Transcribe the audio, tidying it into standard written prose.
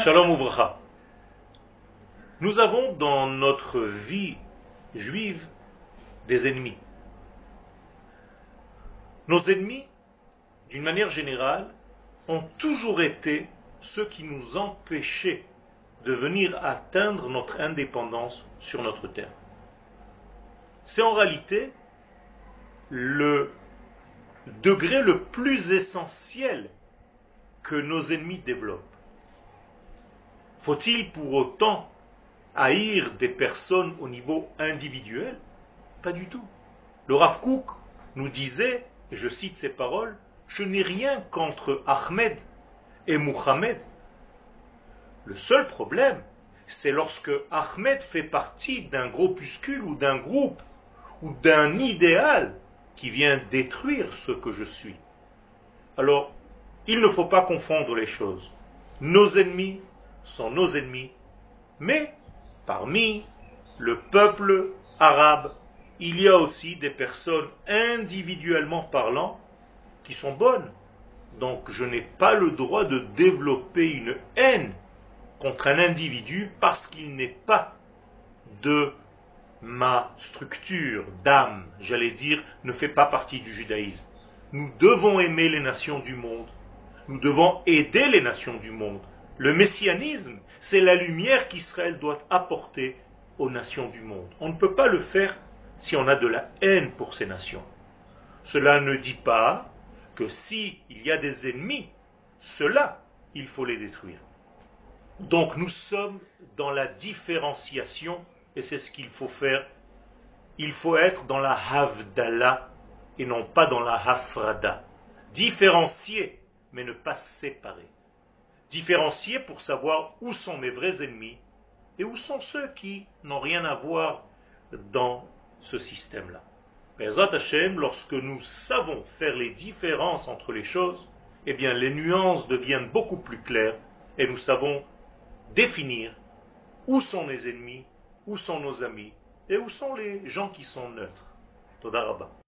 Shalom Ouvracha. Nous avons dans notre vie juive des ennemis. Nos ennemis, d'une manière générale, ont toujours été ceux qui nous empêchaient de venir atteindre notre indépendance sur notre terre. C'est en réalité le degré le plus essentiel que nos ennemis développent. Faut-il pour autant haïr des personnes au niveau individuel? Pas du tout. Le Rav Kook nous disait, et je cite ses paroles, « Je n'ai rien contre Ahmed et Muhammad. Le seul problème, c'est lorsque Ahmed fait partie d'un groupuscule ou d'un groupe ou d'un idéal qui vient détruire ce que je suis. » Alors, il ne faut pas confondre les choses. Nos ennemis sont nos ennemis, mais parmi le peuple arabe, il y a aussi des personnes individuellement parlant qui sont bonnes. Donc je n'ai pas le droit de développer une haine contre un individu parce qu'il n'est pas de ma structure d'âme, j'allais dire, ne fait pas partie du judaïsme. Nous devons aimer les nations du monde. Nous devons aider les nations du monde. Le messianisme, c'est la lumière qu'Israël doit apporter aux nations du monde. On ne peut pas le faire si on a de la haine pour ces nations. Cela ne dit pas que s'il y a des ennemis, cela, il faut les détruire. Donc nous sommes dans la différenciation et c'est ce qu'il faut faire. Il faut être dans la havdala et non pas dans la hafrada. Différencier, mais ne pas séparer. Différencier pour savoir où sont mes vrais ennemis et où sont ceux qui n'ont rien à voir dans ce système-là. Be'ezrat Hashem, lorsque nous savons faire les différences entre les choses, eh bien les nuances deviennent beaucoup plus claires et nous savons définir où sont les ennemis, où sont nos amis et où sont les gens qui sont neutres. Toda Rabba.